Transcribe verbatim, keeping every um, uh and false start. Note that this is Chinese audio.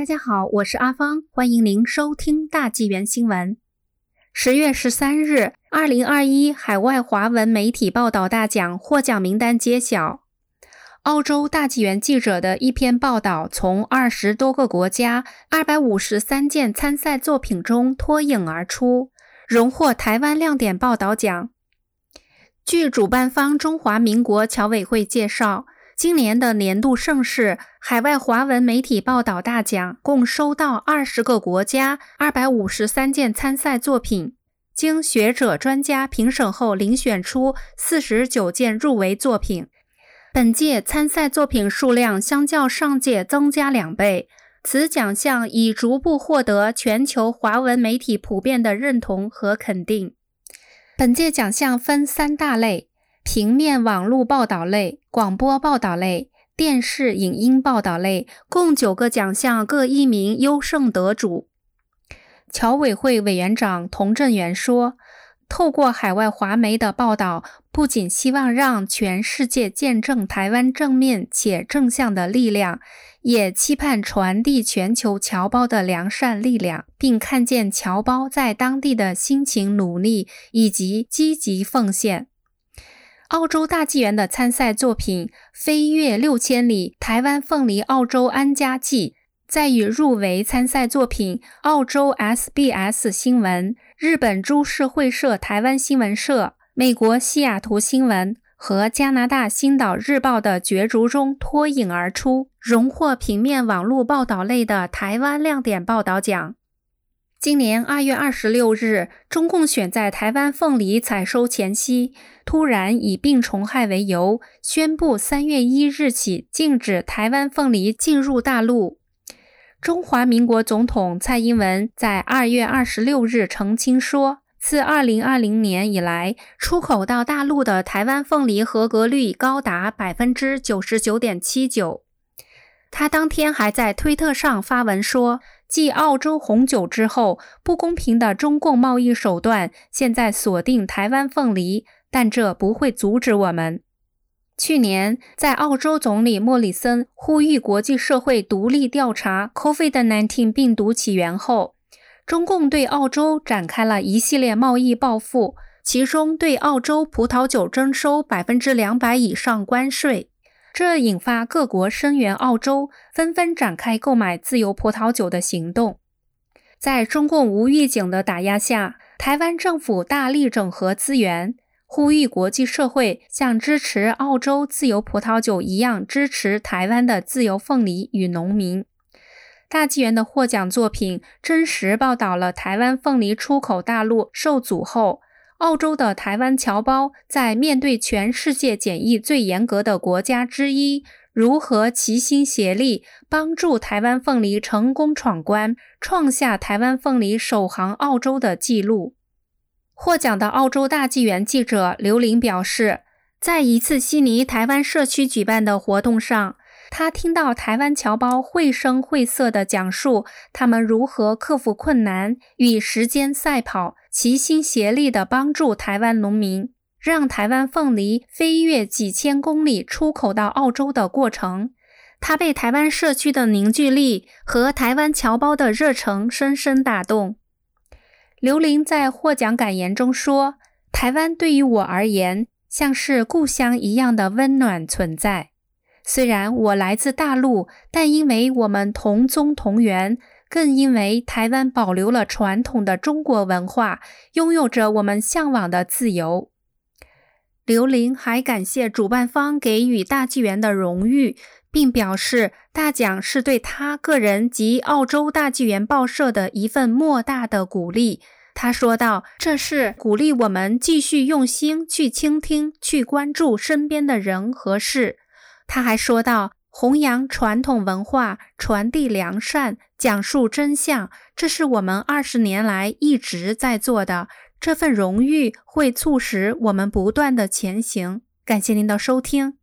大家好，我是阿芳，欢迎您收听大纪元新闻。十月十三日，二零二一海外华文媒体报道大奖获奖名单揭晓。澳洲大纪元记者的一篇报道从二十多个国家二百五十三件参赛作品中脱颖而出，荣获台湾亮点报道奖。据主办方中华民国侨委会介绍，今年的年度盛事海外华文媒体报道大奖共收到二十个国家二百五十三件参赛作品，经学者专家评审后遴选出四十九件入围作品。本届参赛作品数量相较上届增加两倍，此奖项已逐步获得全球华文媒体普遍的认同和肯定。本届奖项分三大类：平面网络报道类、广播报道类、电视影音报道类，共九个奖项各一名优胜得主。侨委会委员长童振源说，透过海外华媒的报道，不仅希望让全世界见证台湾正面且正向的力量，也期盼传递全球侨胞的良善力量，并看见侨胞在当地的辛勤努力以及积极奉献。澳洲大纪元的参赛作品《飞越六千里：台湾凤梨澳洲安家记》，在与入围参赛作品澳洲 S B S 新闻、日本株式会社台湾新闻社、美国西雅图新闻和加拿大星岛日报的角逐中脱颖而出，荣获平面网络报道类的台湾亮点报道奖。今年二月二十六日，中共选在台湾凤梨采收前夕，突然以病虫害为由，宣布三月一日起禁止台湾凤梨进入大陆。中华民国总统蔡英文在二月二十六日澄清说，自二零二零年以来，出口到大陆的台湾凤梨合格率高达 百分之九十九点七九。他当天还在推特上发文说，继澳洲红酒之后，不公平的中共贸易手段现在锁定台湾凤梨，但这不会阻止我们。去年，在澳洲总理莫里森呼吁国际社会独立调查 COVID 十九 病毒起源后，中共对澳洲展开了一系列贸易报复，其中对澳洲葡萄酒征收 百分之两百 以上关税。这引发各国声援澳洲，纷纷展开购买自由葡萄酒的行动。在中共无预警的打压下，台湾政府大力整合资源，呼吁国际社会像支持澳洲自由葡萄酒一样支持台湾的自由凤梨与农民。大纪元的获奖作品真实报道了台湾凤梨出口大陆受阻后，澳洲的台湾侨胞在面对全世界检疫最严格的国家之一，如何齐心协力帮助台湾凤梨成功闯关，创下台湾凤梨首航澳洲的纪录。获奖的澳洲大纪元记者刘玲表示，在一次悉尼台湾社区举办的活动上，他听到台湾侨胞绘声绘色地讲述他们如何克服困难，与时间赛跑，齐心协力地帮助台湾农民，让台湾凤梨飞越几千公里出口到澳洲的过程。他被台湾社区的凝聚力和台湾侨胞的热诚深深打动。刘玲在获奖感言中说，台湾对于我而言像是故乡一样的温暖存在。虽然我来自大陆，但因为我们同宗同源，更因为台湾保留了传统的中国文化，拥有着我们向往的自由。刘玲还感谢主办方给予大纪元的荣誉，并表示大奖是对他个人及澳洲大纪元报社的一份莫大的鼓励。他说道，这是鼓励我们继续用心去倾听，去关注身边的人和事。他还说道，弘扬传统文化，传递良善，讲述真相，这是我们二十年来一直在做的，这份荣誉会促使我们不断的前行。感谢您的收听。